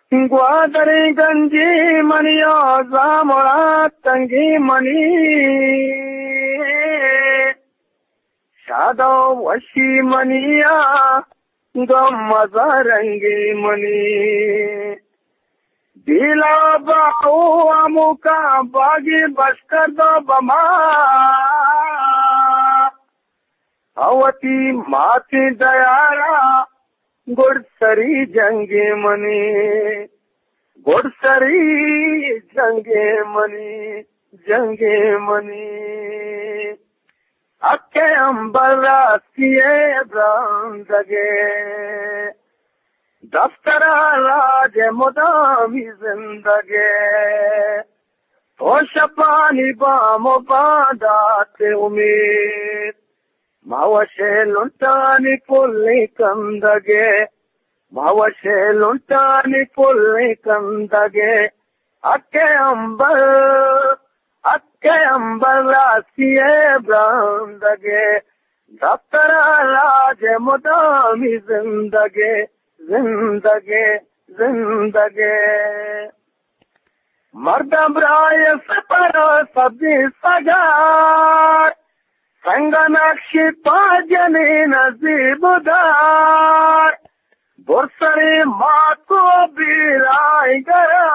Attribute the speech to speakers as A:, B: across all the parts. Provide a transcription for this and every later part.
A: ग्वादरी गंजी मनियो जामोड़ा तंगी मनी शादो वशी मनिया गम्मजा रंगी मनी दिला बाऊ अमुका बागी बस्कर दो बमा अवती माती दयारा गुड़सरी जंगे मनी गुड़सरी जंगे मनी अक्के अंबरा सिए ब्रांदगे दफ्तरा राज मुदामी जिंदगे होशपानी बामो बादाते उम्मीद मावशे लुंटानी पुल्ली कंदगे मावशे लुंटानी पुल्ली कंदगे अक्के अंबर रासिए ब्रांदगे दफ्तरा राज मुदामी जिंदगे मर्द ब्राय सपर सब्जी सगार संगनाक्षी पाजनी नजीबदार बुरसरी मातो बीराय गरा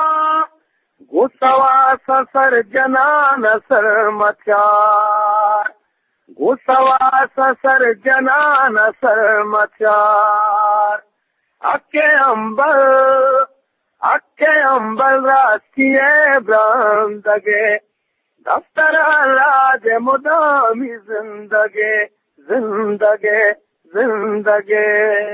A: गुसवा ससर जनान सर मचार गुसवा ससर जनान सर मचार अक्के अंबर रासिए ब्रांदगे दफ्तरा राज मुदामी जिंदगे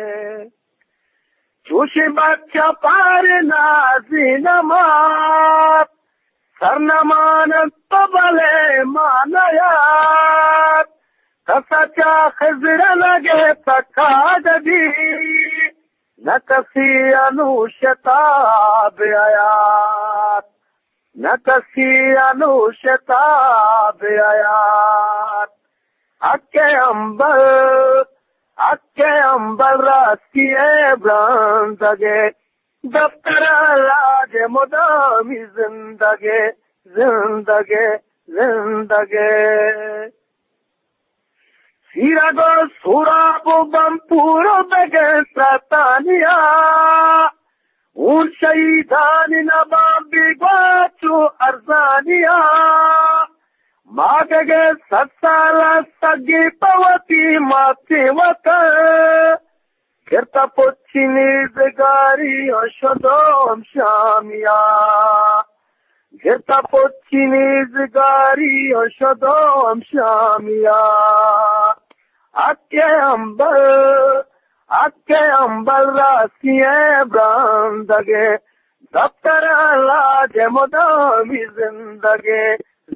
A: चूशी बच्चा पार नाजी नमात सरनमान तबले मानयात कसाचा खजर लगे तकाददी न कसी अनुशताब आयात न कसी अनुशताब आयात अक्के अंबर रासिए ब्रांदगे दफ्तरा राज मुदामी जिंदगे सीरागो सुराबो बंपूरो बगे सतानिया उन शहीदानी नबाबी ग्वाचो अर्जानिया मागगे सत्साला सगी पवती माती वकर गिरता पुच्छी निजगारी अशदोम शामिया गिरता पुच्छी निजगारी अशदोम शामिया अक्के अंबर रासिए ब्रांदगे दफ्तरा राज मुदामी जिंदगे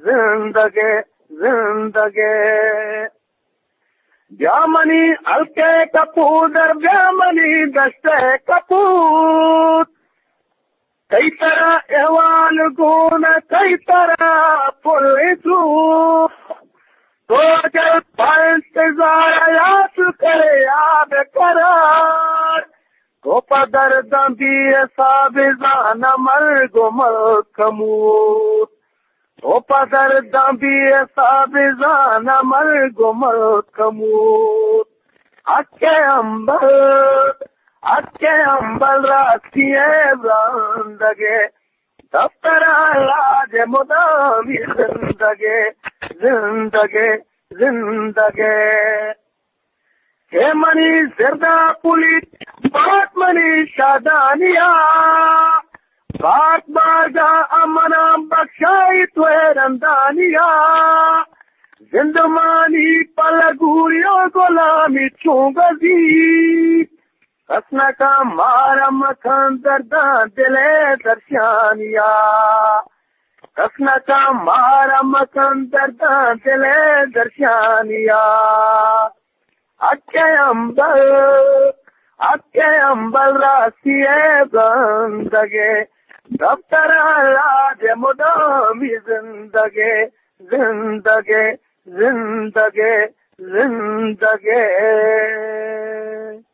A: ब्यामनी अलके कपूदर ब्यामनी दस्ते कपूत कई तरह एहवाल गुण कई तरह पुलिसू तो जल इंतजार यास करे याद करार तो पदर दंदी साबिजान मर गुमल कमूत तो पदर दंदी साबिजान मर गुमल कमूत अक्के अंबर रासिए ब्रांदगे दफ्तरा राज मुदामी जिंदगे हे मनी जिरदा पुली बात मनी शादानिया बात बाजा अमना बख्शाई तुए रंदानिया जिंदमानी पलगूरियो गुलामी चूंगजी कसना का मारम खान दर्दा दिले दर्शानिया कसना का मारम खान दर्दा दिले दर्शानिया अक्के अंबर रासिए बंदगे दफ्तरा राज मुदामी जिंदगे